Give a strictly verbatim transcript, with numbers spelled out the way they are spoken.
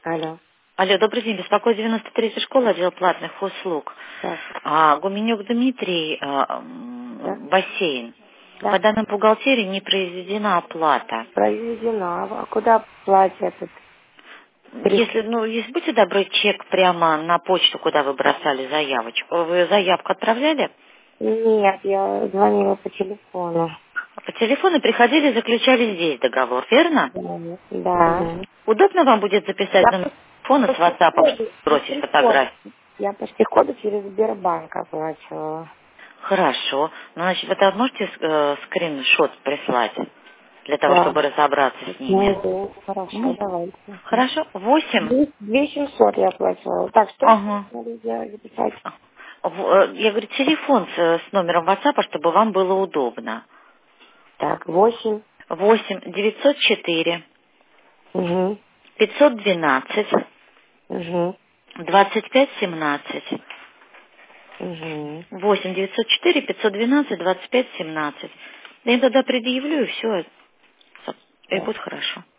Алло. Алло, добрый день. Беспокоит девяносто третья школа, отдел платных услуг. Так. А, Гуменюк Дмитрий, а, м, Да. бассейн. Да. По данным бухгалтерии не произведена оплата. Произведена. А куда платье этот? Перес- Если, ну, если будьте добры, чек прямо на почту, куда вы бросали заявочку. Вы заявку отправляли? Нет, я звонила по телефону. По телефону приходили, заключали здесь договор, верно? Да. Мгм. Удобно вам будет записать Я номер по телефона с по ватсапом, приходу, по бросить приходу. фотографию? Я по приходу через Сбербанк оплачивала. Хорошо. Ну, значит, вы там можете э, скриншот прислать для того, Да. чтобы разобраться с ними? Найду. Хорошо, Ну, давайте. хорошо. Восемь. Две две семьсот я оплачивала. Так, что Ага. надо сделать, записать? В- э, Я говорю, телефон с, с номером WhatsApp, чтобы вам было удобно. Так, восемь. Восемь девятьсот четыре Угу. пятьсот двенадцать Угу. двадцать пять семнадцать. Угу. Восемь девятьсот четыре пятьсот двенадцать двадцать пять семнадцать. Я им тогда предъявлю, и все, и будет хорошо.